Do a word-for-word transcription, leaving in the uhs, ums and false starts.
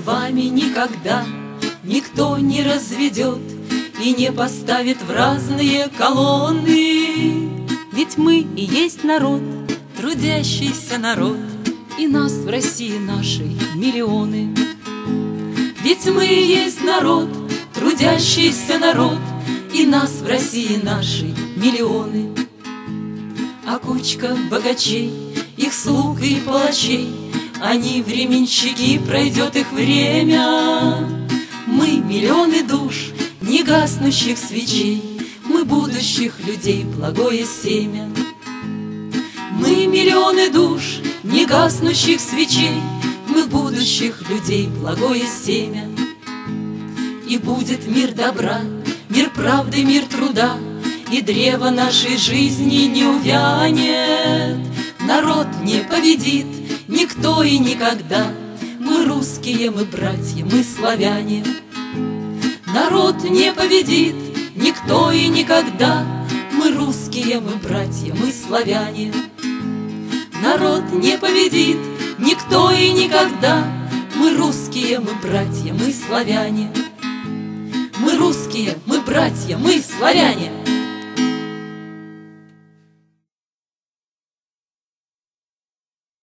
вами никогда никто не разведет и не поставит в разные колонны. Ведь мы и есть народ, трудящийся народ, и нас в России нашей миллионы. Ведь мы и есть народ, трудящийся народ, и нас в России нашей миллионы. А кучка богачей, их слуг и палачей, они временщики, пройдет их время. Мы миллионы душ, негаснущих свечей, мы будущих людей благое семя. Мы миллионы душ, негаснущих свечей, мы будущих людей благое семя. И будет мир добра, мир правды, мир труда, и древо нашей жизни не увянет. Народ не победит никто и никогда, мы русские, мы братья, мы славяне. Народ не победит никто и никогда, мы русские, мы братья, мы славяне. Народ не победит никто и никогда, мы русские, мы братья, мы славяне. Мы русские, мы братья, мы славяне.